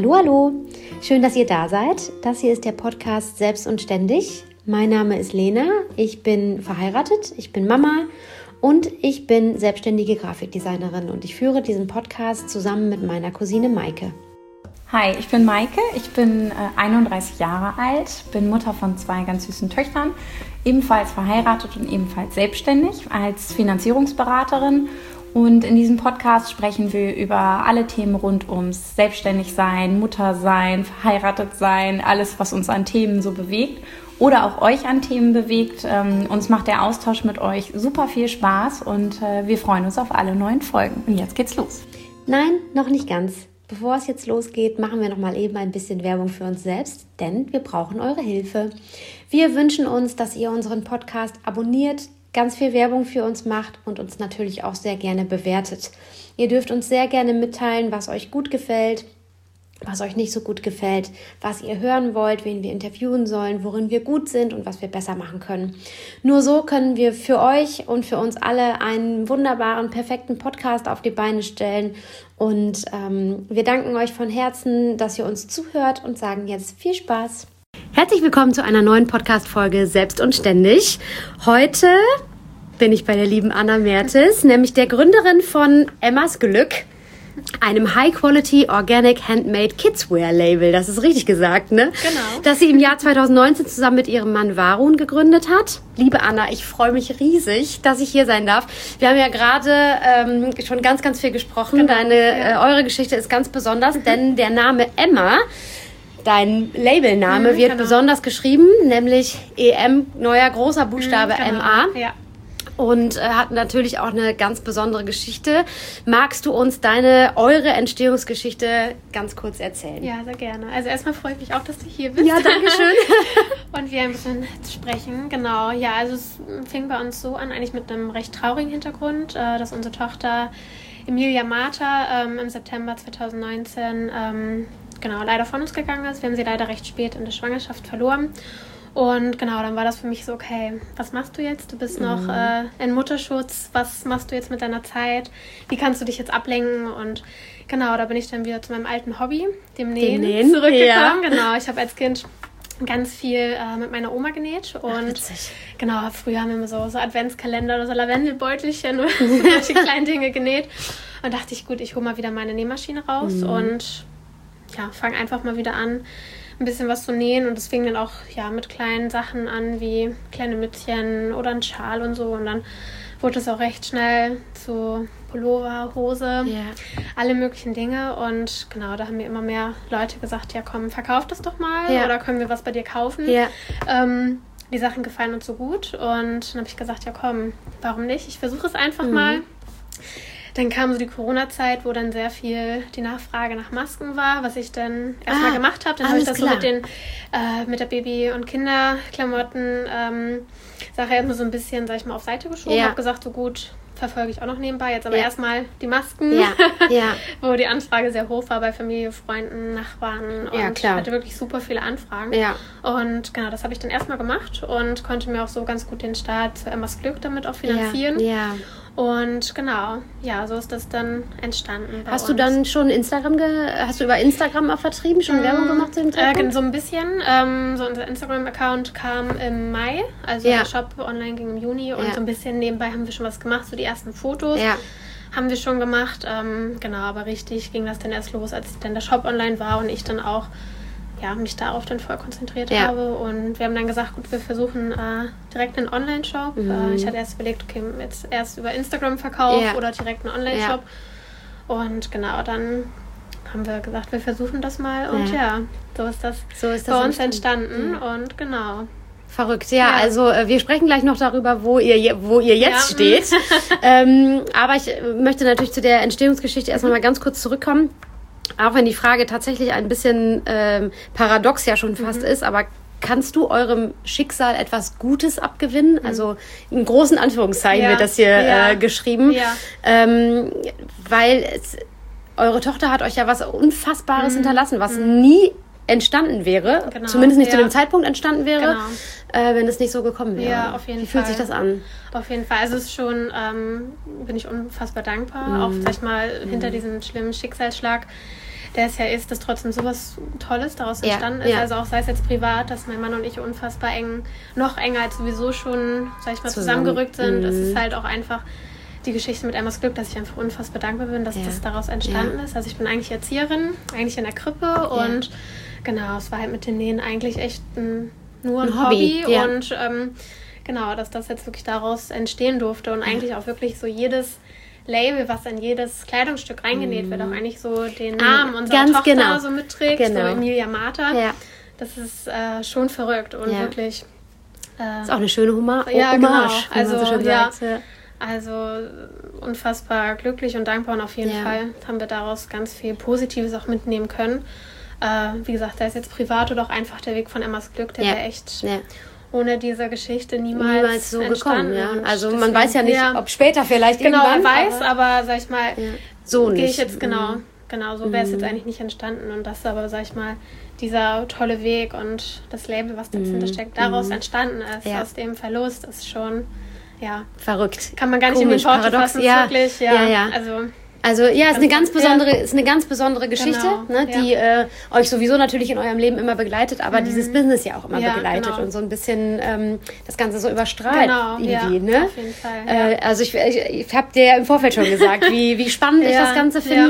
Hallo, hallo. Schön, dass ihr da seid. Das hier ist der Podcast Selbst und Ständig. Mein Name ist Lena. Ich bin verheiratet, ich bin Mama und ich bin selbstständige Grafikdesignerin und ich führe diesen Podcast zusammen mit meiner Cousine Maike. Hi, ich bin Maike, ich bin 31 Jahre alt, bin Mutter von 2 ganz süßen Töchtern, ebenfalls verheiratet und ebenfalls selbstständig als Finanzierungsberaterin. Und in diesem Podcast sprechen wir über alle Themen rund ums Selbstständigsein, Muttersein, Verheiratetsein, alles, was uns an Themen so bewegt oder auch euch an Themen bewegt. Uns macht der Austausch mit euch super viel Spaß und wir freuen uns auf alle neuen Folgen. Und jetzt geht's los. Nein, noch nicht ganz. Bevor es jetzt losgeht, machen wir noch mal eben ein bisschen Werbung für uns selbst, denn wir brauchen eure Hilfe. Wir wünschen uns, dass ihr unseren Podcast abonniert, ganz viel Werbung für uns macht und uns natürlich auch sehr gerne bewertet. Ihr dürft uns sehr gerne mitteilen, was euch gut gefällt, was euch nicht so gut gefällt, was ihr hören wollt, wen wir interviewen sollen, worin wir gut sind und was wir besser machen können. Nur so können wir für euch und für uns alle einen wunderbaren, perfekten Podcast auf die Beine stellen. Und wir danken euch von Herzen, dass ihr uns zuhört und sagen jetzt viel Spaß. Herzlich willkommen zu einer neuen Podcast-Folge Selbst und Ständig. Heute bin ich bei der lieben Anna Mertes, nämlich der Gründerin von Emmas Glück, einem High-Quality Organic Handmade Kidswear Label. Das ist richtig gesagt, ne? Genau. Das sie im Jahr 2019 zusammen mit ihrem Mann Varun gegründet hat. Liebe Anna, ich freue mich riesig, dass ich hier sein darf. Wir haben ja gerade schon ganz, ganz viel gesprochen. Genau. Eure Geschichte ist ganz besonders, denn der Name Emma, dein Labelname, wird besonders geschrieben, nämlich EM, neuer großer Buchstabe MA. Ja. Und hat natürlich auch eine ganz besondere Geschichte. Magst du uns eure Entstehungsgeschichte ganz kurz erzählen? Ja, sehr gerne. Also erstmal freue ich mich auch, dass du hier bist. Ja, danke schön. Und wir ein bisschen sprechen. Genau, ja, also es fing bei uns so an, eigentlich mit einem recht traurigen Hintergrund, dass unsere Tochter Emilia Marta im September 2019 leider von uns gegangen ist. Wir haben sie leider recht spät in der Schwangerschaft verloren. Und genau, dann war das für mich so, okay, was machst du jetzt? Du bist noch in Mutterschutz, was machst du jetzt mit deiner Zeit? Wie kannst du dich jetzt ablenken? Und genau, da bin ich dann wieder zu meinem alten Hobby, dem Nähen zurückgekommen. Ja. Genau, ich habe als Kind ganz viel mit meiner Oma genäht. Und genau, früher haben wir immer so Adventskalender oder so Lavendelbeutelchen oder solche kleinen Dinge genäht. Und dachte ich, gut, ich hole mal wieder meine Nähmaschine raus und ja, fange einfach mal wieder an, ein bisschen was zu nähen, und es fing dann auch mit kleinen Sachen an, wie kleine Mützchen oder ein Schal und so, und dann wurde es auch recht schnell zu Pullover, Hose, alle möglichen Dinge, und genau, da haben mir immer mehr Leute gesagt, ja komm, verkauf das doch mal oder können wir was bei dir kaufen. Die Sachen gefallen uns so gut, und dann habe ich gesagt, ja komm, warum nicht, ich versuche es einfach mal. Dann kam so die Corona-Zeit, wo dann sehr viel die Nachfrage nach Masken war, was ich dann erstmal gemacht habe. Dann habe ich das so mit der Baby- und Kinderklamotten Sache erstmal so ein bisschen, sag ich mal, auf Seite geschoben. Habe gesagt, so gut, verfolge ich auch noch nebenbei. Jetzt aber erstmal die Masken, wo die Anfrage sehr hoch war bei Familie, Freunden, Nachbarn, und ich hatte wirklich super viele Anfragen. Und genau, das habe ich dann erstmal gemacht und konnte mir auch so ganz gut den Start zu Emmas Glück damit auch finanzieren. Und genau, so ist das dann entstanden. Hast du dann schon hast du über Instagram auch vertrieben, schon Werbung gemacht zu dem Zeitpunkt? So ein bisschen. So unser Instagram-Account kam im Mai, also der Shop online ging im Juni, und so ein bisschen nebenbei haben wir schon was gemacht, so die ersten Fotos haben wir schon gemacht. Genau, aber richtig ging das dann erst los, als dann der Shop online war und ich dann auch mich darauf dann voll konzentriert habe. Und wir haben dann gesagt, gut, wir versuchen direkt einen Online-Shop. Ich hatte erst überlegt, okay, jetzt erst über Instagram Verkauf oder direkt einen Online-Shop. Und genau, dann haben wir gesagt, wir versuchen das mal. Und so ist das bei uns entstanden. Und genau. Verrückt, also wir sprechen gleich noch darüber, wo ihr jetzt steht. Aber ich möchte natürlich zu der Entstehungsgeschichte erstmal mal ganz kurz zurückkommen. Auch wenn die Frage tatsächlich ein bisschen paradox ja schon fast ist, aber kannst du eurem Schicksal etwas Gutes abgewinnen? Also in großen Anführungszeichen wird das hier geschrieben. Weil eure Tochter hat euch ja was Unfassbares hinterlassen, was nie entstanden wäre, zumindest nicht zu dem Zeitpunkt entstanden wäre, wenn es nicht so gekommen wäre. Ja, auf jeden Fall. Wie fühlt sich das an? Auf jeden Fall. Also es ist schon, bin ich unfassbar dankbar, auch sag ich mal, hinter diesem schlimmen Schicksalsschlag der es ja ist, dass trotzdem sowas Tolles daraus entstanden ist. Also auch sei es jetzt privat, dass mein Mann und ich unfassbar noch enger als sowieso schon, sag ich mal, zusammengerückt sind. Es ist halt auch einfach die Geschichte mit Emmas Glück, dass ich einfach unfassbar dankbar bin, dass das daraus entstanden ist. Also ich bin eigentlich Erzieherin, eigentlich in der Krippe und genau, es war halt mit den Nähen eigentlich echt nur ein Hobby. Und genau, dass das jetzt wirklich daraus entstehen durfte und eigentlich auch wirklich so jedes Label, was in jedes Kleidungsstück reingenäht wird, auch eigentlich so den Namen unserer Tochter so mitträgt, so Emilia Martha. Ja. Das ist schon verrückt und wirklich... ist auch eine schöne Hommage, genau. Also, so schön sagt. Also unfassbar glücklich und dankbar und auf jeden Fall haben wir daraus ganz viel Positives auch mitnehmen können. Wie gesagt, da ist jetzt privat oder auch einfach der Weg von Emmas Glück, der wäre echt ohne diese Geschichte niemals so gekommen. Ja. Also deswegen, man weiß ja nicht, ob später vielleicht irgendwann. Genau, man weiß, aber sag ich mal, so nicht. Gehe ich jetzt genau, so wäre es jetzt eigentlich nicht entstanden und das aber, sag ich mal, dieser tolle Weg und das Label, was dahinter steckt, daraus entstanden ist, aus dem Verlust, ist schon... Ja. Verrückt. Kann man gar nicht in den Worte fassen, wirklich. Also ja, ist eine ganz besondere Geschichte, ne, die euch sowieso natürlich in eurem Leben immer begleitet, aber dieses Business ja auch immer begleitet und so ein bisschen das Ganze so überstrahlt irgendwie. Ne? Auf jeden Fall. Also ich habe dir ja im Vorfeld schon gesagt, wie spannend ich das Ganze finde.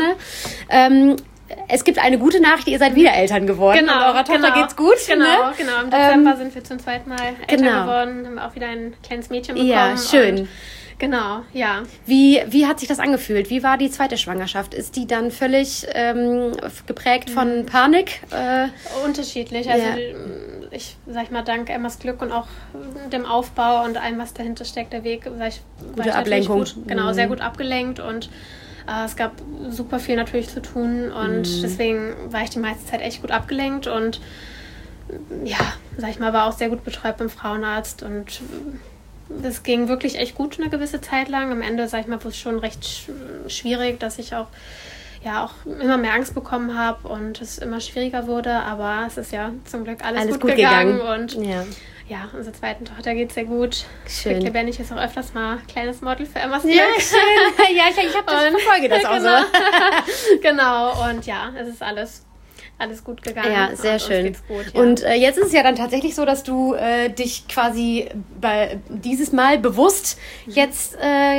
Es gibt eine gute Nachricht, ihr seid wieder Eltern geworden. Genau, und eurer Tochter geht's gut. Genau. Im Dezember sind wir zum zweiten Mal Eltern geworden, haben auch wieder ein kleines Mädchen bekommen. Ja, schön. Genau, ja. Wie hat sich das angefühlt? Wie war die zweite Schwangerschaft? Ist die dann völlig geprägt von Panik? Unterschiedlich. Also ich sag mal, dank Emmas Glück und auch dem Aufbau und allem, was dahinter steckt, der Weg, gute Ablenkung. Sehr gut abgelenkt und es gab super viel natürlich zu tun und deswegen war ich die meiste Zeit echt gut abgelenkt und sag ich mal, war auch sehr gut betreut beim Frauenarzt und das ging wirklich echt gut eine gewisse Zeit lang. Am Ende, sag ich mal, war es schon recht schwierig, dass ich auch immer mehr Angst bekommen habe und es immer schwieriger wurde, aber es ist ja zum Glück alles gut gegangen und unserer zweiten Tochter geht es sehr gut. Schön. Lebendig ist auch öfters mal kleines Model für Emmas Glück. Ja, schön. Ich verfolge das auch so. Genau, und es ist alles gut gegangen. Ja, sehr schön. Geht's gut, Und jetzt ist es ja dann tatsächlich so, dass du dich quasi dieses Mal bewusst jetzt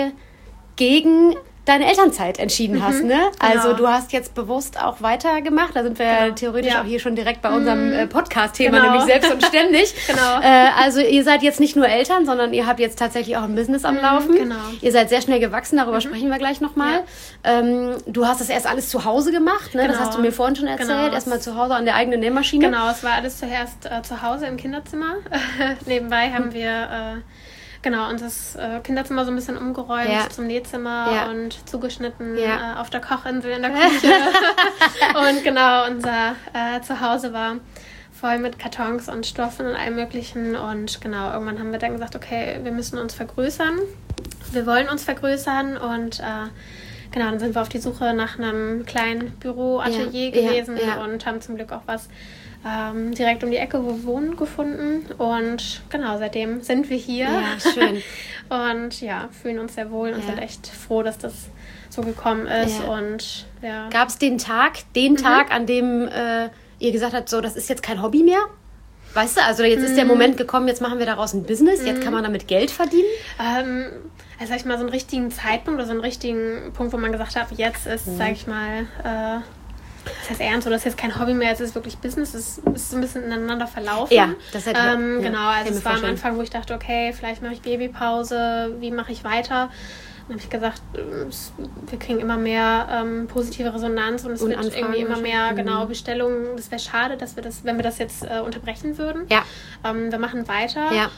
gegen deine Elternzeit entschieden hast, ne? Genau. Also du hast jetzt bewusst auch weitergemacht. Da sind wir theoretisch auch hier schon direkt bei unserem Podcast-Thema, nämlich selbst und ständig. Also ihr seid jetzt nicht nur Eltern, sondern ihr habt jetzt tatsächlich auch ein Business am Laufen. Genau. Ihr seid sehr schnell gewachsen, darüber sprechen wir gleich nochmal. Du hast das erst alles zu Hause gemacht, ne? Das hast du mir vorhin schon erzählt. Erstmal zu Hause an der eigenen Nähmaschine. Genau, es war alles zuerst zu Hause im Kinderzimmer. Nebenbei haben wir... unser Kinderzimmer so ein bisschen umgeräumt zum Nähzimmer und zugeschnitten auf der Kochinsel in der Küche. Und unser Zuhause war voll mit Kartons und Stoffen und allem Möglichen. Und irgendwann haben wir dann gesagt, okay, wir müssen uns vergrößern. Wir wollen uns vergrößern und dann sind wir auf die Suche nach einem kleinen Büro-Atelier gewesen und haben zum Glück auch was direkt um die Ecke, wo wir wohnen, gefunden. Und seitdem sind wir hier. Ja, schön. Und fühlen uns sehr wohl und sind echt froh, dass das so gekommen ist. Ja. Und gab es den Tag, an dem ihr gesagt habt, so, das ist jetzt kein Hobby mehr? Weißt du, also jetzt ist der Moment gekommen, jetzt machen wir daraus ein Business, jetzt kann man damit Geld verdienen? Also sag ich mal, so einen richtigen Zeitpunkt oder so einen richtigen Punkt, wo man gesagt hat, jetzt ist, sag ich mal, das heißt ernst, oder das ist jetzt kein Hobby mehr, es ist wirklich Business, es ist so ein bisschen ineinander verlaufen. Ja, das hätte ich genau, also es war am Anfang, wo ich dachte, okay, vielleicht mache ich Babypause, wie mache ich weiter? Dann habe ich gesagt, wir kriegen immer mehr positive Resonanz und es wird Anfragen irgendwie immer mehr Bestellungen. Das wäre schade, dass wenn wir das jetzt unterbrechen würden. Ja. Wir machen weiter. Ja.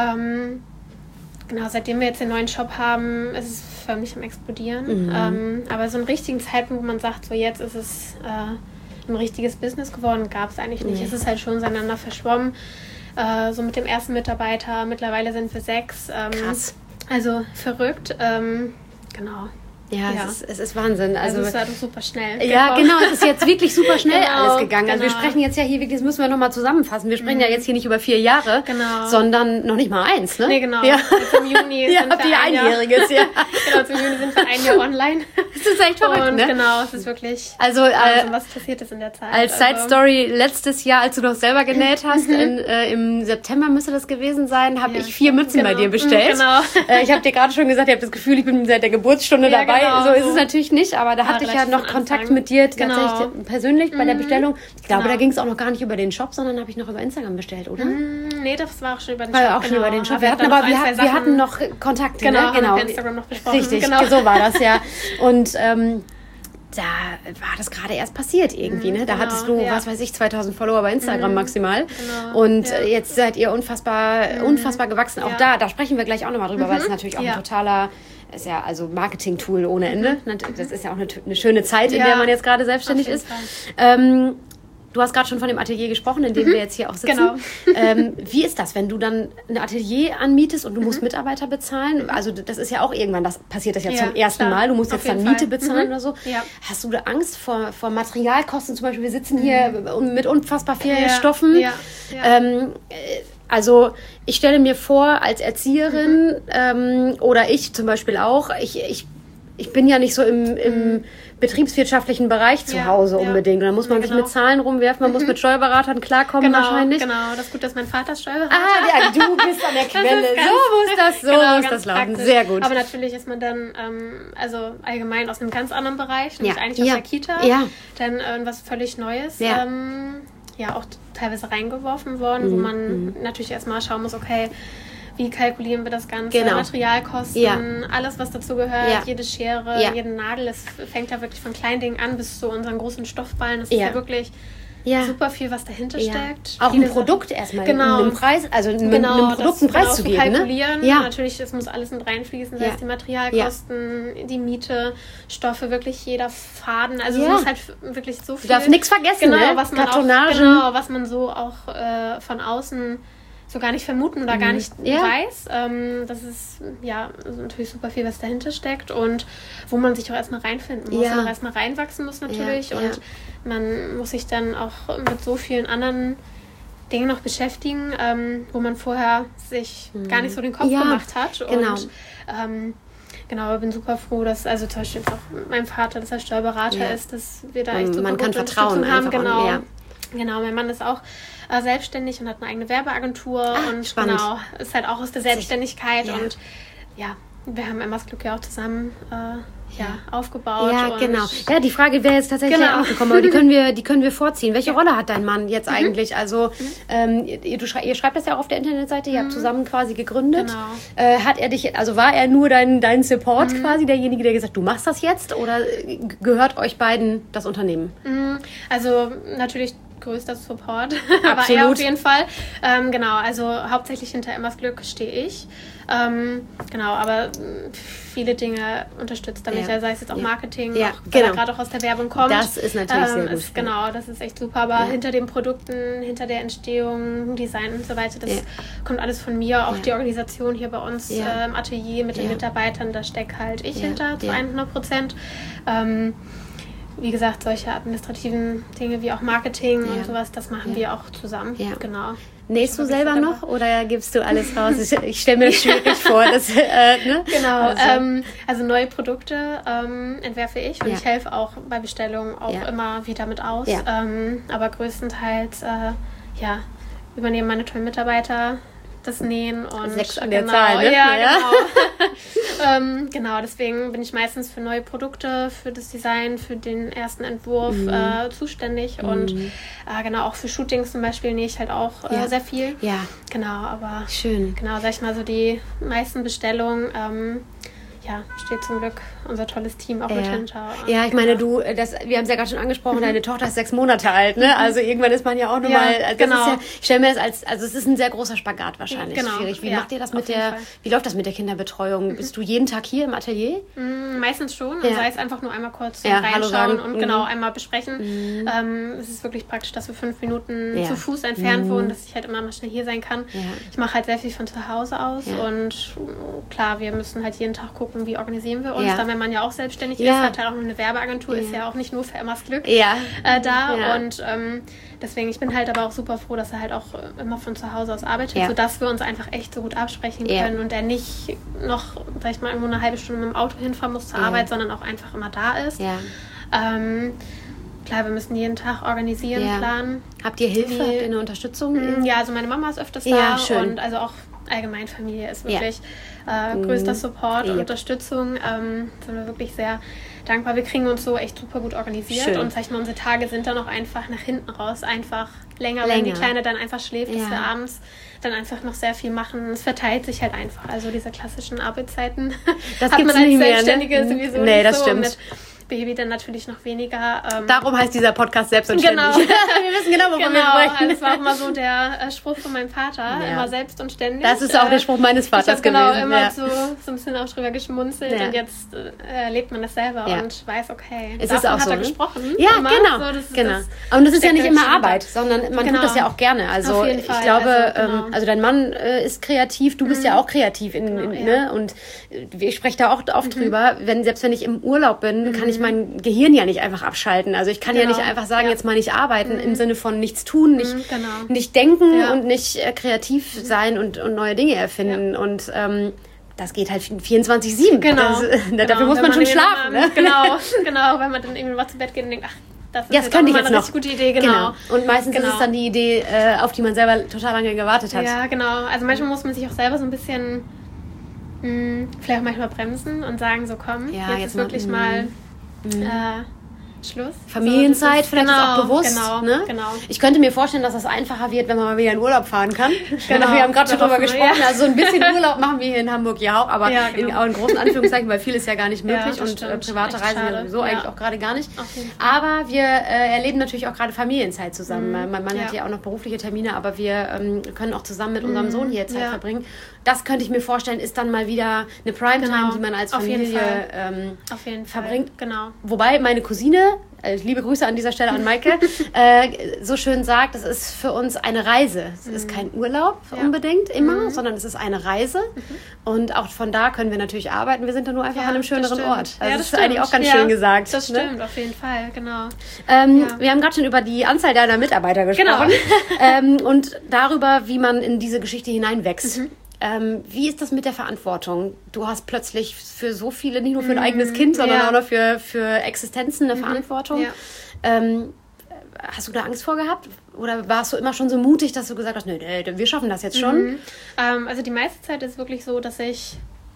Seitdem wir jetzt den neuen Shop haben, ist es förmlich am Explodieren. Aber so einen richtigen Zeitpunkt, wo man sagt, so jetzt ist es ein richtiges Business geworden, gab es eigentlich nicht. Es ist halt schon miteinander verschwommen. So mit dem ersten Mitarbeiter, mittlerweile sind wir 6. Krass. Also verrückt. Ja, es ist Wahnsinn. Also es war doch super schnell. Ja, genau, es ist jetzt wirklich super schnell alles gegangen. Also wir sprechen jetzt ja hier wirklich, das müssen wir nochmal zusammenfassen. Wir sprechen ja jetzt hier nicht über 4 Jahre, sondern noch nicht mal 1, ne? Nee, genau. Ja. Jetzt im Juni sind wir Einjähriges, ja. Genau, zum Juni sind wir 1 Jahr online. Das ist echt verrückt, und ne? Genau, es ist wirklich was passiert ist in der Zeit. Als Side-Story, letztes Jahr, als du noch selber genäht hast, im September müsste das gewesen sein, habe ich 4 Mützen bei dir bestellt. Genau. Ich habe dir gerade schon gesagt, ich habe das Gefühl, ich bin seit der Geburtsstunde dabei. Genau, so ist es natürlich nicht, aber da hatte ich ja noch Kontakt mit dir tatsächlich persönlich bei der Bestellung. Ich glaube, da ging es auch noch gar nicht über den Shop, sondern habe ich noch über Instagram bestellt, oder? Nee, das war auch schon über den Shop. War auch schon über den Shop. Wir hatten noch Kontakt. Genau, haben wir Instagram noch besprochen. Richtig, so war das ja. Und da war das gerade erst passiert irgendwie, ne? Da hattest du, was weiß ich, 2000 Follower bei Instagram maximal. Genau. Und jetzt seid ihr unfassbar gewachsen. Auch da sprechen wir gleich auch nochmal drüber, weil es natürlich auch ein totaler, ist ja also Marketing-Tool ohne Ende. Das ist ja auch eine schöne Zeit, in der man jetzt gerade selbstständig ist. Du hast gerade schon von dem Atelier gesprochen, in dem wir jetzt hier auch sitzen. Genau. Wie ist das, wenn du dann ein Atelier anmietest und du musst Mitarbeiter bezahlen? Also das ist ja auch irgendwann, passiert das ja zum ersten Mal. Du musst jetzt dann Miete bezahlen oder so. Ja. Hast du da Angst vor Materialkosten? Zum Beispiel, wir sitzen hier mit unfassbar vielen Stoffen. Ja. Also ich stelle mir vor, als Erzieherin oder ich zum Beispiel auch, ich bin ja nicht so im betriebswirtschaftlichen Bereich zu Hause unbedingt. Und dann muss man sich mit Zahlen rumwerfen, man muss mit Steuerberatern klarkommen wahrscheinlich. Genau, das ist gut, dass mein Vater Steuerberater ist. Du bist an der Quelle. So muss das laufen. Praktisch. Sehr gut. Aber natürlich ist man dann also allgemein aus einem ganz anderen Bereich, nämlich eigentlich aus der Kita. Dann was völlig Neues. Auch teilweise reingeworfen worden, wo man natürlich erstmal schauen muss, okay, wie kalkulieren wir das Ganze, Materialkosten, alles, was dazu gehört, jede Schere, jeden Nagel, es fängt ja wirklich von kleinen Dingen an bis zu unseren großen Stoffballen, das ist ja wirklich super viel, was dahinter steckt. Auch ein Produkt erstmal, einen Preis, also einem Produkt einen Preis zu geben. Kalkulieren. Ne? Natürlich, es muss alles mit reinfließen, sei es die Materialkosten, die Miete, Stoffe, wirklich jeder Faden, also es muss halt wirklich so viel. Du darfst nichts vergessen, was man auch, was man so auch von außen so gar nicht vermuten oder gar nicht weiß. Das ist also natürlich super viel, was dahinter steckt und wo man sich auch erstmal reinfinden muss und auch erstmal reinwachsen muss natürlich und man muss sich dann auch mit so vielen anderen Dingen noch beschäftigen, wo man vorher sich gar nicht so den Kopf gemacht hat. Und ich bin super froh, dass, also zum Beispiel jetzt auch mein Vater, dass er Steuerberater ist, dass wir da echt super gute Unterstützung haben. Genau, mein Mann ist auch selbstständig und hat eine eigene Werbeagentur und spannend. Ist halt auch aus der Selbstständigkeit und wir haben Emmas Glück ja auch zusammen aufgebaut. Ja, genau. Ja, die Frage wäre jetzt tatsächlich auch gekommen, aber die können wir vorziehen. Welche Rolle hat dein Mann jetzt eigentlich? Also ihr schreibt das ja auch auf der Internetseite, ihr habt zusammen quasi gegründet. Genau. Hat er dich, also war er nur dein Support quasi, derjenige, der gesagt hat, du machst das jetzt oder gehört euch beiden das Unternehmen? Also natürlich größter Support, aber er auf jeden Fall. Also hauptsächlich hinter Emmas Glück stehe ich. Aber viele Dinge unterstützt er mich, sei es jetzt auch Marketing, auch, weil er gerade auch aus der Werbung kommt. Das ist natürlich sehr gut. Das ist echt super, aber hinter den Produkten, hinter der Entstehung, Design und so weiter, das kommt alles von mir, auch die Organisation hier bei uns im Atelier mit den Mitarbeitern, da stecke halt ich hinter zu 100%. Wie gesagt, solche administrativen Dinge wie auch Marketing und sowas, das machen wir auch zusammen. Ja. Genau. Nähst du selber noch oder gibst du alles raus? Ich stelle mir das schwierig vor. Genau. Also neue Produkte entwerfe ich und ich helfe auch bei Bestellungen auch immer wieder mit aus. Ja. Aber größtenteils übernehmen meine tollen Mitarbeiter das Nähen und 6 an der Zahl, ne? Genau, deswegen bin ich meistens für neue Produkte, für das Design, für den ersten Entwurf zuständig und auch für Shootings zum Beispiel nähe ich halt auch sehr viel. Ja. Genau, aber schön. Genau, sag ich mal so die meisten Bestellungen steht zum Glück unser tolles Team auch mit hinter. Ja, ich meine, wir haben es ja gerade schon angesprochen, deine Tochter ist 6 Monate alt, ne? Also irgendwann ist man ja auch nochmal, ich stelle mir das also es ist ein sehr großer Spagat wahrscheinlich, schwierig. Wie macht ihr das wie läuft das mit der Kinderbetreuung? Bist du jeden Tag hier im Atelier? Meistens schon, sei es einfach nur einmal kurz reinschauen und einmal besprechen. Es ist wirklich praktisch, dass wir 5 Minuten zu Fuß entfernt wohnen, dass ich halt immer mal schnell hier sein kann. Ja. Ich mache halt sehr viel von zu Hause aus und klar, wir müssen halt jeden Tag gucken, gucken, wie organisieren wir uns. Ja. Dann, wenn man ja auch selbstständig ist, hat er auch noch eine Werbeagentur, ist ja auch nicht nur für Emmas Glück da. Ja. Und deswegen, ich bin halt aber auch super froh, dass er halt auch immer von zu Hause aus arbeitet, sodass wir uns einfach echt so gut absprechen können und er nicht noch, sag ich mal, irgendwo eine halbe Stunde mit dem Auto hinfahren muss zur Arbeit, sondern auch einfach immer da ist. Ja. Klar, wir müssen jeden Tag organisieren, planen. Habt ihr Hilfe? Habt ihr eine Unterstützung? Ja, also meine Mama ist öfters da und also auch allgemein Familie ist wirklich größter Support, Unterstützung. Sind wir wirklich sehr dankbar. Wir kriegen uns so echt super gut organisiert und sag ich mal, unsere Tage sind dann auch einfach nach hinten raus einfach länger. Wenn die Kleine dann einfach schläft, dass wir abends dann einfach noch sehr viel machen. Es verteilt sich halt einfach. Also diese klassischen Arbeitszeiten das hat man als Selbstständige mehr, ne? sowieso nicht das so. Stimmt. Mit Baby dann natürlich noch weniger. Darum heißt dieser Podcast selbstständig. Genau. Wir wissen genau, wovon wir sprechen. Also das war auch mal so der Spruch von meinem Vater, immer selbst und ständig. Das ist auch der Spruch meines Vaters gewesen. Ich habe immer so ein bisschen auch drüber geschmunzelt und jetzt erlebt man das selber und weiß, okay, es ist auch hat so, er gesprochen. Ja, immer. genau. So, genau. Und das ist ja nicht immer Arbeit, sondern man tut das ja auch gerne. Also auf jeden Fall. Ich glaube, also dein Mann ist kreativ, du bist ja auch kreativ. Ne? Und ich spreche da auch oft drüber, selbst wenn ich im Urlaub bin, kann ich mein Gehirn ja nicht einfach abschalten. Also ich kann ja nicht einfach sagen, jetzt mal nicht arbeiten, im Sinne von nichts tun, nicht denken und nicht kreativ sein und neue Dinge erfinden. Und das geht halt 24/7. Genau. Dafür muss man schon schlafen. Ne? Genau, wenn man dann irgendwie mal zu Bett geht und denkt, ach, das ist jetzt könnte ich jetzt eine richtig gute Idee, genau. Und meistens ist es dann die Idee, auf die man selber total lange gewartet hat. Ja, genau. Also manchmal muss man sich auch selber so ein bisschen vielleicht auch manchmal bremsen und sagen, so komm, jetzt ist wirklich mal Schluss. Familienzeit, so, vielleicht ist auch bewusst. Genau. Ich könnte mir vorstellen, dass das einfacher wird, wenn man mal wieder in Urlaub fahren kann. Wir haben gerade schon drüber gesprochen. Ja. Also ein bisschen Urlaub machen wir hier in Hamburg ja auch, aber auch in großen Anführungszeichen, weil viel ist ja gar nicht möglich und private Reisen ja sowieso eigentlich auch gerade gar nicht. Aber wir erleben natürlich auch gerade Familienzeit zusammen. Mein Mann hat ja auch noch berufliche Termine, aber wir können auch zusammen mit unserem Sohn hier Zeit verbringen. Das könnte ich mir vorstellen, ist dann mal wieder eine Primetime, die man als Familie verbringt. Genau. Wobei meine Cousine, liebe Grüße an dieser Stelle an Maike, so schön sagt, es ist für uns eine Reise. Es ist kein Urlaub unbedingt immer, sondern es ist eine Reise. Und auch von da können wir natürlich arbeiten. Wir sind dann nur einfach an einem schöneren Ort. Also das ist eigentlich auch ganz schön gesagt. Das stimmt, auf jeden Fall, genau. Wir haben gerade schon über die Anzahl deiner Mitarbeiter gesprochen und darüber, wie man in diese Geschichte hineinwächst. Wie ist das mit der Verantwortung? Du hast plötzlich für so viele, nicht nur für ein eigenes Kind, sondern auch noch für Existenzen eine Verantwortung. Hast du da Angst vor gehabt? Oder warst du immer schon so mutig, dass du gesagt hast, nee, wir schaffen das jetzt schon? Also die meiste Zeit ist es wirklich so, dass ich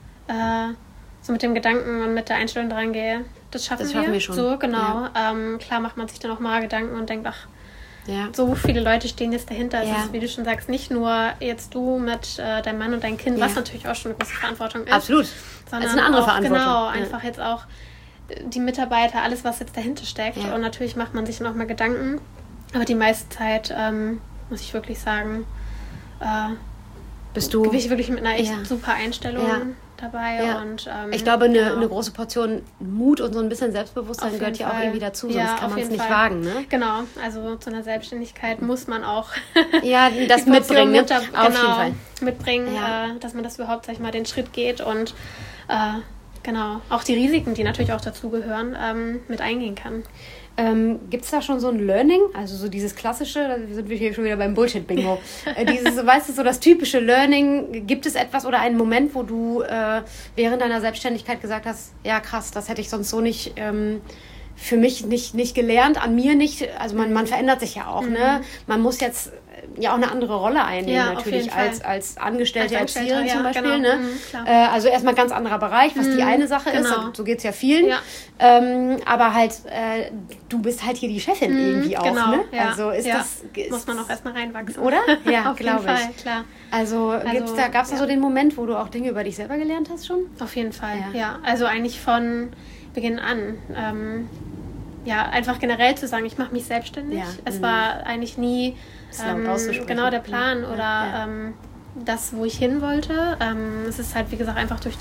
so mit dem Gedanken und mit der Einstellung dran gehe, das schaffen wir schon. So, genau. Ja. Klar macht man sich dann auch mal Gedanken und denkt, ach, so viele Leute stehen jetzt dahinter. Es ist, wie du schon sagst, nicht nur jetzt du mit deinem Mann und deinem Kind, was natürlich auch schon eine große Verantwortung ist. Absolut. Sondern das ist eine andere auch, Verantwortung. Genau, einfach jetzt auch die Mitarbeiter, alles, was jetzt dahinter steckt. Und natürlich macht man sich dann auch mal Gedanken. Aber die meiste Zeit, muss ich wirklich sagen, bist du ich wirklich mit einer echt super Einstellung dabei. Und, ich glaube, eine große Portion Mut und so ein bisschen Selbstbewusstsein gehört ja auch irgendwie dazu, sonst kann man es nicht wagen. Ne? Genau, also zu einer Selbstständigkeit muss man auch das mitbringen. Auf jeden Fall. Mitbringen, dass man das überhaupt, sag ich mal, den Schritt geht und auch die Risiken, die natürlich auch dazugehören, mit eingehen kann. Gibt es da schon so ein Learning? Also so dieses klassische, da sind wir hier schon wieder beim Bullshit-Bingo. Weißt du, so das typische Learning. Gibt es etwas oder einen Moment, wo du während deiner Selbstständigkeit gesagt hast, ja krass, das hätte ich sonst so nicht für mich nicht gelernt, an mir nicht. Also man verändert sich ja auch, ne? Man muss jetzt ja auch eine andere Rolle einnehmen, natürlich als angestellte Erzieherin zum Beispiel. Genau. Ne? Also erstmal ganz anderer Bereich, was die eine Sache ist. So geht es ja vielen. Aber halt, du bist halt hier die Chefin irgendwie auch. Ne? Also ist das... Muss man auch erstmal reinwachsen. Oder? Ja, auf jeden Fall, klar. Also gab es da so den Moment, wo du auch Dinge über dich selber gelernt hast schon? Auf jeden Fall, ja. Also eigentlich von Beginn an. Einfach generell zu sagen, ich mache mich selbstständig. Es war eigentlich nie genau der Plan oder das, wo ich hin wollte. Es ist halt, wie gesagt, einfach durch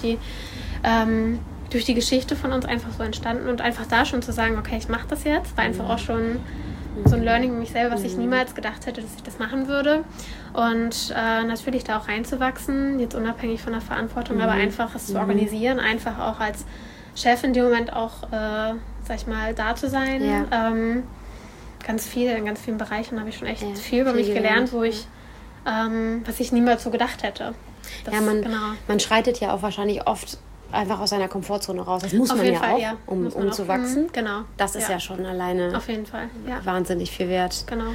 die Geschichte von uns einfach so entstanden und einfach da schon zu sagen, okay, ich mache das jetzt, war einfach auch schon so ein Learning für mich selber, was ich niemals gedacht hätte, dass ich das machen würde. Und natürlich da auch reinzuwachsen, jetzt unabhängig von der Verantwortung, aber einfach es zu organisieren, einfach auch als Chef in dem Moment auch, sag ich mal, da zu sein. Ja. Ganz viel, in ganz vielen Bereichen habe ich schon echt viel über mich gelernt, wo ich, was ich niemals so gedacht hätte. Das, man schreitet ja auch wahrscheinlich oft einfach aus seiner Komfortzone raus. Das muss man ja Fall, auch, um zu wachsen. Genau. Das ist ja schon alleine auf jeden Fall. Wahnsinnig viel wert. Genau.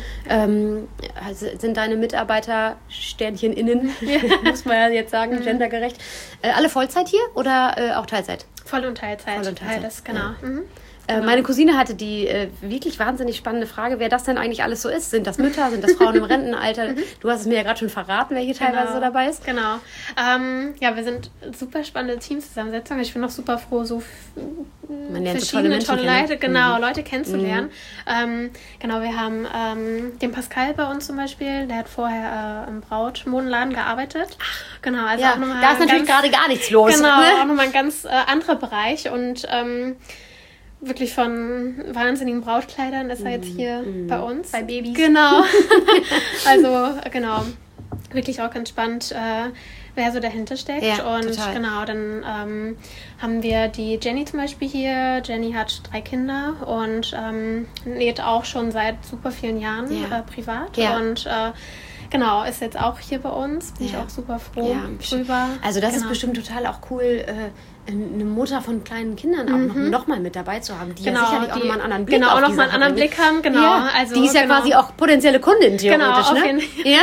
Sind deine Mitarbeiter Sternchen innen, muss man ja jetzt sagen, gendergerecht, alle Vollzeit hier oder auch Teilzeit? Voll- und Teilzeit. Beides, genau. Ja. Genau. Meine Cousine hatte die wirklich wahnsinnig spannende Frage, wer das denn eigentlich alles so ist. Sind das Mütter, sind das Frauen im Rentenalter? Du hast es mir ja gerade schon verraten, wer hier teilweise so dabei ist. Genau. Wir sind super spannende Teamzusammensetzungen. Ich bin auch super froh, so verschiedene tolle Leute, Leute kennenzulernen. Wir haben den Pascal bei uns zum Beispiel, der hat vorher im Brautmodenladen gearbeitet. Genau, also auch nochmal da ist natürlich gerade gar nichts los. Genau, auch nochmal ein ganz anderer Bereich und wirklich von wahnsinnigen Brautkleidern ist er jetzt hier bei uns. Bei Babys. Genau. Also, wirklich auch ganz spannend, wer so dahinter steckt. Ja, und total. Dann haben wir die Jenny zum Beispiel hier. Jenny hat 3 Kinder und näht auch schon seit super vielen Jahren privat. Ja. Und ist jetzt auch hier bei uns. Bin ich auch super froh drüber. Also das ist bestimmt total auch cool, eine Mutter von kleinen Kindern auch noch mal mit dabei zu haben, die ja sicherlich auch nochmal einen anderen Blick auch nochmal einen anderen Blick haben. Genau. Ja, also, die ist ja quasi auch potenzielle Kundin theoretisch, ne?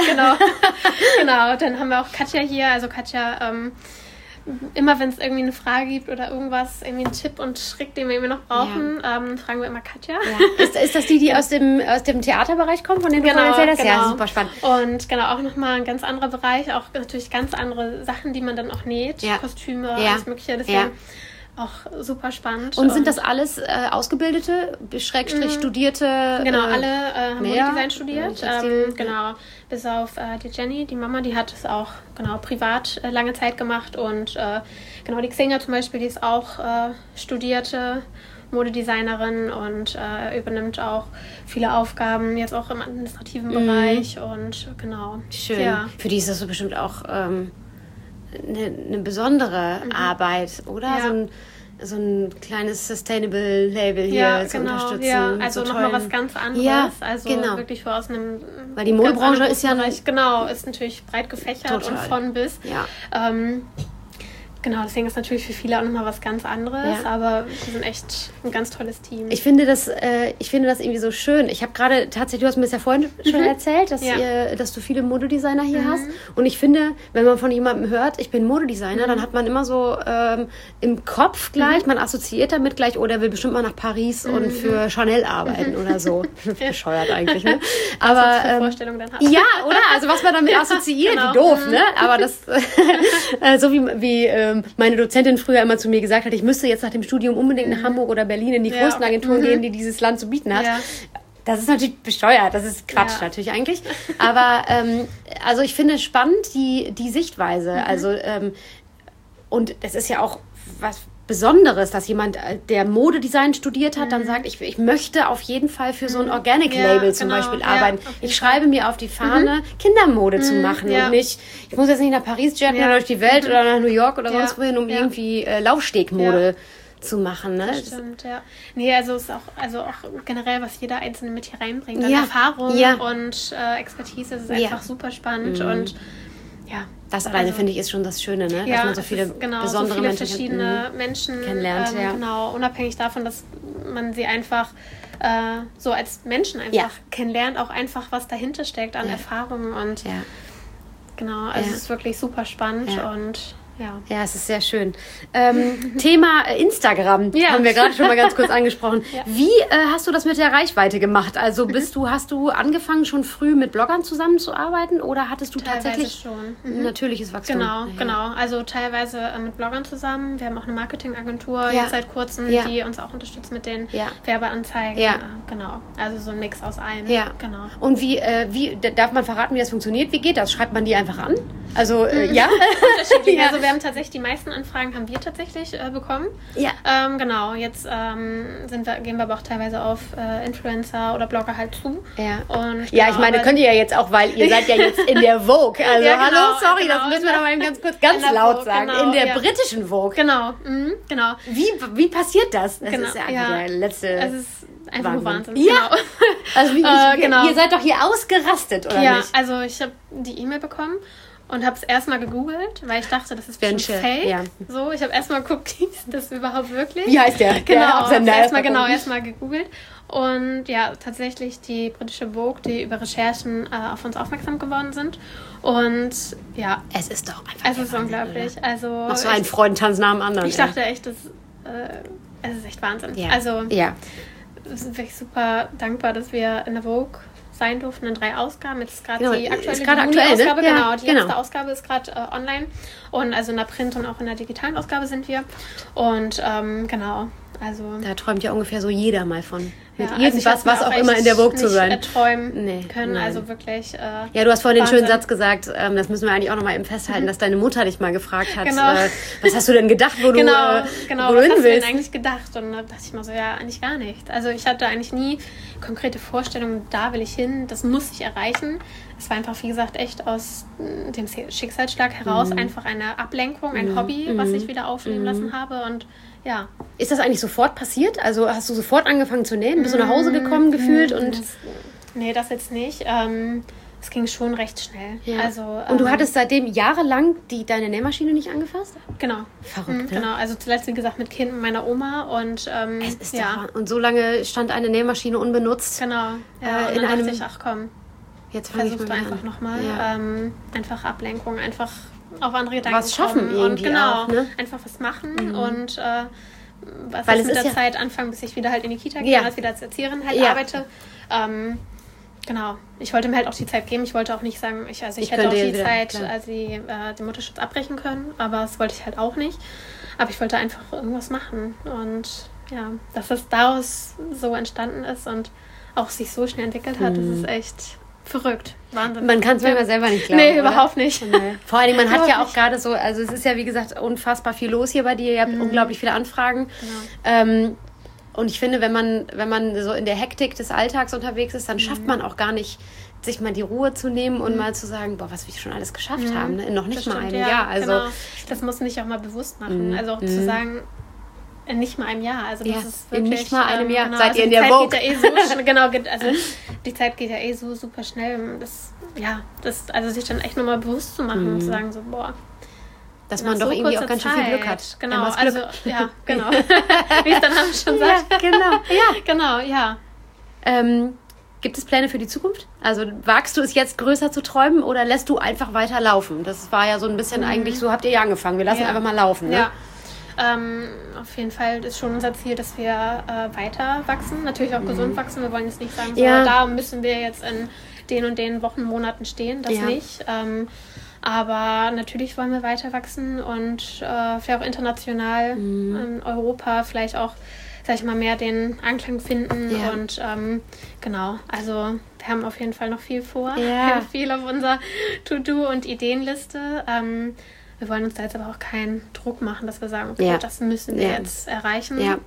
Genau, dann haben wir auch Katja hier. Also Katja, immer wenn es irgendwie eine Frage gibt oder irgendwas, irgendwie einen Tipp und Trick, den wir irgendwie noch brauchen, fragen wir immer Katja. Ja. Ist das die aus dem Theaterbereich kommt, von denen du erzählt hast? Ja, super spannend. Und auch nochmal ein ganz anderer Bereich, auch natürlich ganz andere Sachen, die man dann auch näht, Kostüme, alles mögliche, deswegen auch super spannend. Und sind das alles Ausgebildete, Schrägstrich studierte? Genau, alle haben Modedesign studiert. Bis auf die Jenny, die Mama, die hat es auch privat lange Zeit gemacht. Und die Xenia zum Beispiel, die ist auch studierte Modedesignerin und übernimmt auch viele Aufgaben, jetzt auch im administrativen Bereich. Und Schön. Ja. Für die ist das so bestimmt auch eine besondere Arbeit, oder? Ja. So ein kleines Sustainable-Label hier zu unterstützen. Ja, also nochmal was ganz anderes. Ja, also wirklich aus einem... Weil die Modebranche ist ja... ist natürlich breit gefächert und von bis. Ja. Deswegen ist natürlich für viele auch nochmal was ganz anderes, aber wir sind echt ein ganz tolles Team. Ich finde das irgendwie so schön. Ich habe gerade tatsächlich, du hast mir das ja vorhin schon erzählt, dass du viele Modedesigner hier hast. Und ich finde, wenn man von jemandem hört, ich bin Modedesigner, dann hat man immer so im Kopf gleich, man assoziiert damit gleich, der will bestimmt mal nach Paris und für Chanel arbeiten oder so. Bescheuert eigentlich, ne? Aber was für Vorstellungen dann hat. Ja, oder? Also was man damit assoziiert, wie doof, ne? Aber das so wie meine Dozentin früher immer zu mir gesagt hat, ich müsste jetzt nach dem Studium unbedingt nach Hamburg oder Berlin in die größten Agenturen gehen, die dieses Land zu bieten hat. Ja. Das ist natürlich bescheuert, das ist Quatsch natürlich eigentlich. Aber also ich finde spannend die Sichtweise. Also und es ist ja auch was Besonderes, dass jemand, der Modedesign studiert hat, dann sagt, ich möchte auf jeden Fall für so ein Organic-Label zum Beispiel arbeiten. Ich schreibe mir auf die Fahne, Kindermode zu machen und nicht, ich muss jetzt nicht nach Paris jetten oder durch die Welt oder nach New York oder sonst wohin, um irgendwie Laufstegmode zu machen. Ne? Das stimmt, Nee, also es ist auch generell, was jeder Einzelne mit hier reinbringt, an Erfahrung und Expertise, das ist einfach super spannend und das alleine, finde ich, ist schon das Schöne, ne? Dass man so viele besondere so viele verschiedene Menschen kennenlernt. Unabhängig davon, dass man sie einfach so als Menschen einfach kennenlernt, auch einfach, was dahinter steckt an Erfahrungen und es ist wirklich super spannend und ja, es ist sehr schön. Thema Instagram haben wir gerade schon mal ganz kurz angesprochen. Wie hast du das mit der Reichweite gemacht? Also hast du angefangen, schon früh mit Bloggern zusammenzuarbeiten oder hattest du tatsächlich schon natürliches Wachstum? Genau. Also teilweise mit Bloggern zusammen. Wir haben auch eine Marketingagentur jetzt seit kurzem, die uns auch unterstützt mit den Werbeanzeigen. Genau. Also so ein Mix aus allem. Genau. Und wie darf man verraten, wie das funktioniert? Wie geht das? Schreibt man die einfach an? Also, ja. Unterschiedlich. Also wir haben tatsächlich, die meisten Anfragen haben wir tatsächlich bekommen. Ja. Genau, jetzt gehen wir aber auch teilweise auf Influencer oder Blogger halt zu. Ja, und, ja, ich meine, könnt ihr ja jetzt auch, weil ihr seid ja jetzt in der Vogue. Also, ja, genau, hallo, sorry, genau, das müssen wir noch mal ganz kurz ganz laut Vogue, sagen. genau, In der britischen Vogue. Genau, genau. Wie passiert das? Das Genau, ist ja einfach der letzte... Es ist einfach nur Wahnsinn. Ja, Genau. also genau. Ihr seid doch hier ausgerastet, oder ja, nicht? also ich habe die E-Mail bekommen und habe es erstmal gegoogelt, weil ich dachte, das ist bestimmt fake. Ja. So, ich habe erstmal geguckt, ist das überhaupt wirklich? Wie heißt der? Genau, Absender erstmal gegoogelt. Und ja, tatsächlich die britische Vogue, die über Recherchen auf uns aufmerksam geworden sind. Und ja. Es ist doch einfach... Es ist unglaublich. Oder? Also, machst du einen Freudentanz nach dem anderen. Ich dachte echt, es ist echt Wahnsinn. Ja. Also, ja. wir sind wirklich super dankbar, dass wir in der Vogue sein durften in 3 Ausgaben. Jetzt ist gerade die aktuelle Ausgabe. Ne? Genau, die letzte Ausgabe ist gerade online. Und also in der Print- und auch in der digitalen Ausgabe sind wir. Und genau, also... Da träumt ja ungefähr so jeder mal von. Mit Ja, irgendwas, was auch immer in der Vogue zu sein. Träumen können, also wirklich... ja, du hast vorhin den schönen Satz gesagt, das müssen wir eigentlich auch nochmal eben festhalten, dass deine Mutter dich mal gefragt hat, genau. Was hast du denn gedacht, wo genau, wo was du hast du willst? denn eigentlich gedacht? Und da dachte ich mal so, ja, eigentlich gar nicht. Also ich hatte eigentlich nie konkrete Vorstellungen, da will ich hin, das muss ich erreichen. Es war einfach, wie gesagt, echt aus dem Schicksalsschlag heraus einfach eine Ablenkung, ein Hobby, was ich wieder aufleben lassen habe und ja. Ist das eigentlich sofort passiert? Also hast du sofort angefangen zu nähen? Bist du nach Hause gekommen gefühlt? Und nee, das jetzt nicht. Es ging schon recht schnell. Ja. Also, und du hattest seitdem jahrelang deine Nähmaschine nicht angefasst? Genau. Verrückt, ne? Genau, also zuletzt, wie gesagt, mit Kind meiner Oma und es ist ja. doch, und so lange stand eine Nähmaschine unbenutzt. Genau. Ja, in dann dachte ich, ach komm, jetzt fange ich mal einfach nochmal. Ja. Einfach Ablenkung, einfach auf andere Gedanken was schaffen kommen irgendwie und genau, auch, ne? einfach was machen und was Weil mit es ist der ja Zeit anfangen, bis ich wieder halt in die Kita gehe, als wieder als Erzieherin halt arbeite. Genau. Ich wollte mir halt auch die Zeit geben. Ich wollte auch nicht sagen, ich hätte auch die Zeit, den Mutterschutz abbrechen können, aber das wollte ich halt auch nicht. Aber ich wollte einfach irgendwas machen und ja, dass es daraus so entstanden ist und auch sich so schnell entwickelt hat, das ist echt verrückt. Wahnsinn. Man kann es manchmal selber nicht glauben. Nee, überhaupt nicht. Vor allem, man hat ja auch gerade so, also es ist ja wie gesagt unfassbar viel los hier bei dir. Ihr habt unglaublich viele Anfragen. Genau. Und ich finde, wenn man so in der Hektik des Alltags unterwegs ist, dann schafft man auch gar nicht, sich mal die Ruhe zu nehmen und mal zu sagen, boah, was wir schon alles geschafft haben. Ne? Noch nicht mal ein Jahr. Also genau. Das muss man sich auch mal bewusst machen. Also auch zu sagen, in nicht mal einem Jahr. Also das ist wirklich, in nicht mal einem Jahr. Genau, Seid ihr in der Vogue? Also die Zeit geht ja eh so super schnell. Also sich dann echt nochmal bewusst zu machen und zu sagen so, boah, dass man doch irgendwie auch ganz schön viel Glück hat. Genau, also, ja, genau. Wie es der Name schon sagt. Ja, genau. Ja. Genau, ja. Gibt es Pläne für die Zukunft? Also wagst du es jetzt größer zu träumen oder lässt du einfach weiter laufen? Das war ja so ein bisschen eigentlich, so habt ihr ja angefangen. Wir lassen einfach mal laufen. Ne? Ja. Auf jeden Fall ist schon unser Ziel, dass wir weiter wachsen. Natürlich auch gesund wachsen. Wir wollen jetzt nicht sagen, so, da müssen wir jetzt in den und den Wochen, Monaten stehen. Das nicht. Aber natürlich wollen wir weiter wachsen und vielleicht auch international in Europa vielleicht auch, sag ich mal, mehr den Anklang finden. Ja. Und genau, also wir haben auf jeden Fall noch viel vor. Ja. Wir haben viel auf unserer To-Do- und Ideenliste. Wir wollen uns da jetzt aber auch keinen Druck machen, dass wir sagen, okay, das müssen wir jetzt erreichen. Ja.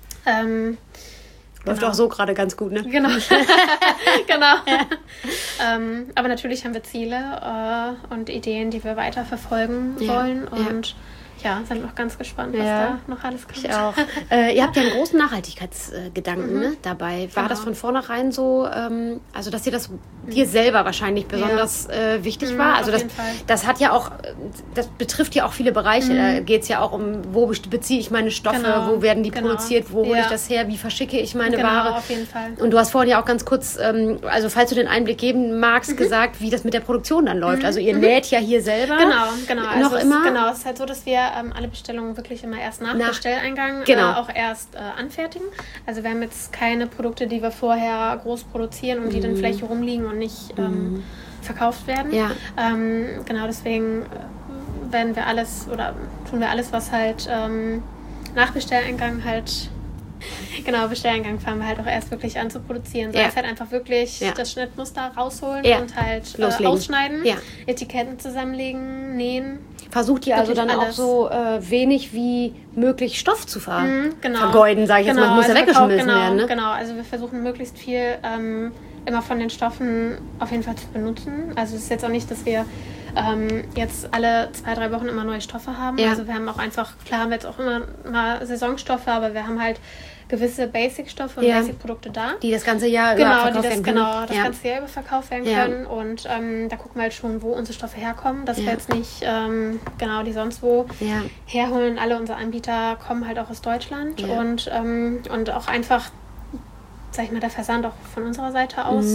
Läuft auch so gerade ganz gut, ne? Genau. Genau. Ja. Aber natürlich haben wir Ziele und Ideen, die wir weiter verfolgen wollen. Und sind noch ganz gespannt, was da noch alles kommt. Ich auch. Ihr habt ja einen großen Nachhaltigkeitsgedanken ne, dabei. War das von vornherein so, also dass dir das dir selber wahrscheinlich besonders wichtig war? Also das hat ja auch, das betrifft ja auch viele Bereiche. Da geht es ja auch um, wo beziehe ich meine Stoffe, wo werden die produziert, wo hole ich das her, wie verschicke ich meine Ware. Auf jeden Fall. Und du hast vorhin ja auch ganz kurz, also falls du den Einblick geben magst, gesagt, wie das mit der Produktion dann läuft. Also ihr näht ja hier selber. Genau. Noch immer. Genau, es ist halt so, dass wir alle Bestellungen wirklich immer erst nach Bestelleingang auch erst anfertigen. Also wir haben jetzt keine Produkte, die wir vorher groß produzieren und die dann vielleicht hier rumliegen und nicht verkauft werden. Ja. Genau, deswegen tun wir alles, was halt nach Bestelleingang halt Genau, Bestelleingang fangen wir halt auch erst wirklich an zu produzieren. So ist halt einfach wirklich das Schnittmuster rausholen und halt ausschneiden, Etiketten zusammenlegen, nähen. Versucht ihr also dann alles. Auch so wenig wie möglich Stoff zu vergeuden, sage ich jetzt mal. Das muss ja weggeschmissen werden. Ne? Genau, also wir versuchen möglichst viel immer von den Stoffen auf jeden Fall zu benutzen. Also es ist jetzt auch nicht, dass wir jetzt alle 2-3 Wochen immer neue Stoffe haben. Ja. Also wir haben auch einfach, klar haben wir jetzt auch immer mal Saisonstoffe, aber wir haben halt gewisse Basic-Stoffe und Basic-Produkte da. Die das ganze Jahr über verkauft werden können. Genau, das ganze Jahr über verkauft werden können. Und da gucken wir halt schon, wo unsere Stoffe herkommen. Dass wir jetzt nicht die sonst wo herholen. Alle unsere Anbieter kommen halt auch aus Deutschland. Und auch einfach, sag ich mal, der Versand auch von unserer Seite aus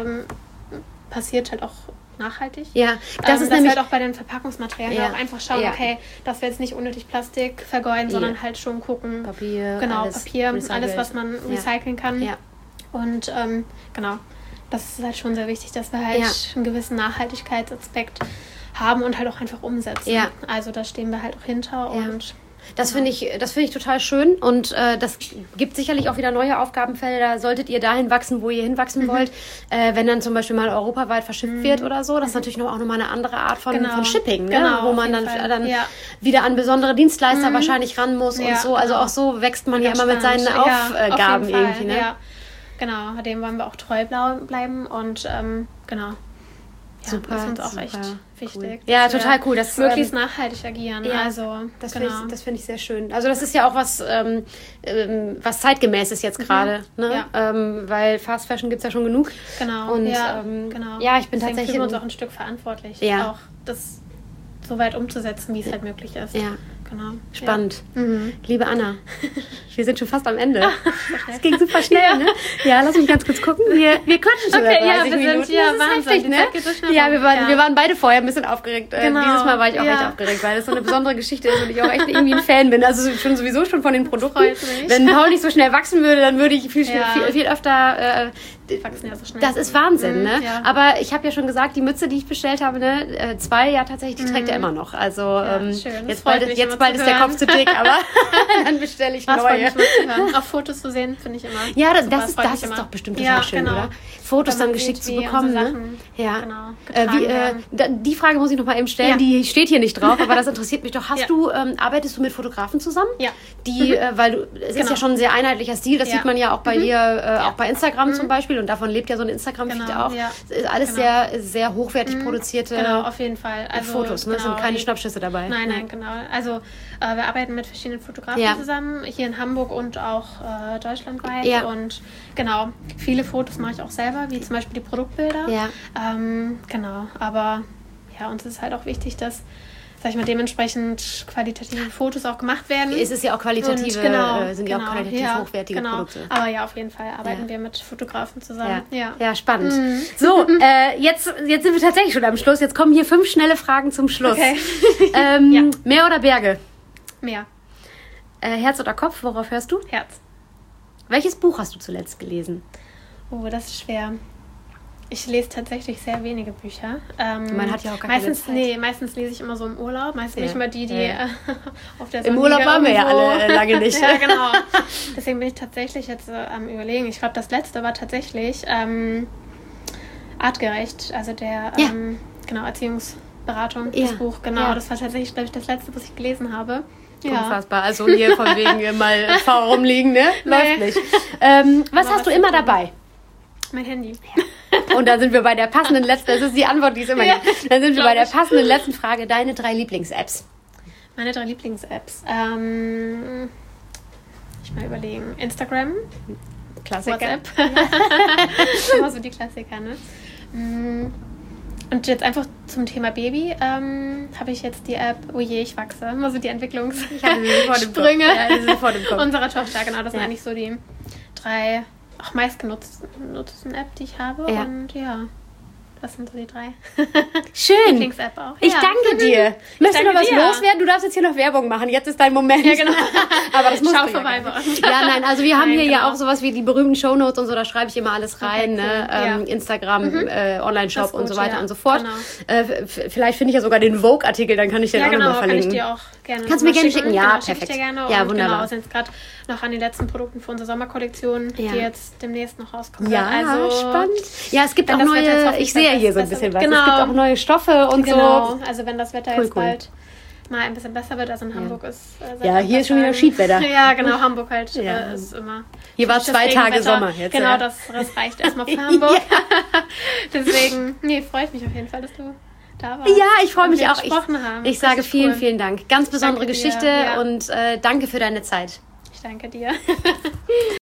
passiert halt auch nachhaltig. Ja, das ist nämlich halt auch bei den Verpackungsmaterialien auch einfach schauen, okay, dass wir jetzt nicht unnötig Plastik vergeuden, sondern halt schon gucken. Papier, alles, was man recyceln kann. Ja. Und das ist halt schon sehr wichtig, dass wir halt einen gewissen Nachhaltigkeitsaspekt haben und halt auch einfach umsetzen. Ja. Also da stehen wir halt auch hinter und das finde ich total schön und das gibt sicherlich auch wieder neue Aufgabenfelder. Solltet ihr dahin wachsen, wo ihr hinwachsen wollt, wenn dann zum Beispiel mal europaweit verschippt wird oder so, das ist natürlich auch nochmal eine andere Art von Shipping, ne? Wo man dann wieder an besondere Dienstleister wahrscheinlich ran muss und so. Also auch so wächst man ja immer mit seinen Aufgaben irgendwie. Ne? Ja, genau. Dem wollen wir auch treu bleiben und super, das ist uns auch echt wichtig. Cool. Ja, total cool. Das möglichst nachhaltig agieren. Ja, also das finde ich sehr schön. Also das ist ja auch was zeitgemäß ist jetzt gerade. Ne? Ja. Weil Fast Fashion gibt es ja schon genug. Genau. Und ja, ich bin deswegen tatsächlich fühlen wir uns auch ein Stück verantwortlich, auch das so weit umzusetzen, wie es halt möglich ist. Ja. Genau. Spannend. Ja. Liebe Anna, wir sind schon fast am Ende. Es ging super schnell, ne? Ja, lass mich ganz kurz gucken. Wir quatschen schon seit 30 Minuten. Das ist heftig, ne? Wir waren beide vorher ein bisschen aufgeregt. Genau. Dieses Mal war ich auch echt aufgeregt, weil das so eine besondere Geschichte ist und ich auch echt irgendwie ein Fan bin. Also sowieso schon von den Produkten. Wenn Paul nicht so schnell wachsen würde, dann würde ich viel öfter wachsen ja so schnell. Das ist Wahnsinn, ne? Ja. Aber ich habe ja schon gesagt, die Mütze, die ich bestellt habe, ne, 2 tatsächlich, die trägt er immer noch. Also schön. Jetzt bald ist der Kopf zu dick, aber dann bestelle ich neue. Auf Fotos zu sehen, finde ich immer. Ja, das ist doch bestimmt total schön, oder? Fotos dann geschickt zu bekommen, ne? Ja. Genau. Die Frage muss ich noch mal eben stellen, die steht hier nicht drauf, aber das interessiert mich doch. Arbeitest du mit Fotografen zusammen? Ja. Weil es ist ja schon ein sehr einheitlicher Stil, das sieht man ja auch bei dir, auch bei Instagram zum Beispiel. Und davon lebt ja so ein Instagram-Feed auch. Ja. Alles sehr, sehr hochwertig produzierte auf jeden Fall. Also, Fotos, ne? Es sind keine Schnappschüsse dabei. Nein, genau. Also wir arbeiten mit verschiedenen Fotografen zusammen, hier in Hamburg und auch deutschlandweit. Ja. Und genau, viele Fotos mache ich auch selber, wie zum Beispiel die Produktbilder. Ja. Genau, aber uns ist halt auch wichtig, dass sag ich mal, dementsprechend qualitative Fotos auch gemacht werden. Es ist ja auch qualitativ hochwertige Produkte. Aber ja, auf jeden Fall arbeiten wir mit Fotografen zusammen. Ja, spannend. So, jetzt sind wir tatsächlich schon am Schluss. Jetzt kommen hier 5 schnelle Fragen zum Schluss. Okay. Meer oder Berge? Meer. Herz oder Kopf, worauf hörst du? Herz. Welches Buch hast du zuletzt gelesen? Oh, das ist schwer. Ich lese tatsächlich sehr wenige Bücher. Man hat ja auch gar keine Zeit. Nee, meistens lese ich immer so im Urlaub. Meistens nicht mal die auf der Im Urlaub waren wir ja alle lange nicht. Ja, genau. Deswegen bin ich tatsächlich jetzt am Überlegen. Ich glaube, das letzte war tatsächlich Artgerecht. Also der Erziehungsberatung, das Buch. Genau, das war tatsächlich, glaube ich, das letzte, was ich gelesen habe. Unfassbar. Also hier von wegen mal faul rumliegen, ne? Läuft nicht. Was hast du immer dabei? Mein Handy. Und dann sind wir bei der passenden letzten, das ist die Antwort, die es immer gibt. Dann sind wir bei der passenden letzten Frage. Deine 3 Lieblings-Apps. Meine 3 Lieblings-Apps. Ich mal überlegen. Instagram. Klassiker. WhatsApp. Immer so die Klassiker, ne? Und jetzt einfach zum Thema Baby habe ich jetzt die App Oje, ich wachse. Immer so die Entwicklungssprünge unserer Tochter. Genau, das sind eigentlich so die 3 meistgenutzten App, die ich habe. Und Das sind so die 3. Schön. Lieblings-App auch. Ich danke dir. Möchtest du noch was dir. loswerden? Du darfst jetzt hier noch Werbung machen. Jetzt ist dein Moment. Ja, genau. Aber das musst Schau du vorbei ja bei uns. Ja, nein, also wir haben hier ja genau. auch sowas wie die berühmten Shownotes und so, da schreibe ich immer alles rein, Okay, ne? cool. Ja. Instagram, Online-Shop Das ist und so gut, weiter ja. und so fort. Genau. Vielleicht finde ich ja sogar den Vogue-Artikel, dann kann ich den Ja, auch genau, nochmal verlinken. kann ich dir auch gerne Kannst du mir mal gerne schicken? Ja, genau, schick perfekt. Ich dir gerne. Ja, und wunderbar. Genau, sind jetzt gerade noch an den letzten Produkten für unsere Sommerkollektion, Ja. die jetzt demnächst noch rauskommen. Ja, also, spannend. Ja, es gibt wenn auch das Wetter jetzt neue, hoffentlich ich sehe ja hier so ein besser bisschen wird. was. Genau. Es gibt auch neue Stoffe und Genau, so. also wenn das Wetter Cool, jetzt cool. bald mal ein bisschen besser wird, also in Hamburg ist seit Ja, ein hier paar ist schon wieder Tagen- Schiedwetter. Ja, genau, Hamburg halt Ja. ist immer... Hier war typisches 2 Tage Regenwetter. Sommer jetzt. Genau, ja. das reicht erstmal für Hamburg. Deswegen, freue ich mich auf jeden Fall, dass du da warst. Ja, ich freue und mich wir auch. gesprochen haben. Ich sage Richtig vielen, cool. vielen Dank. Ganz besondere Danke dir, Geschichte ja. und danke für deine Zeit. Ich danke dir.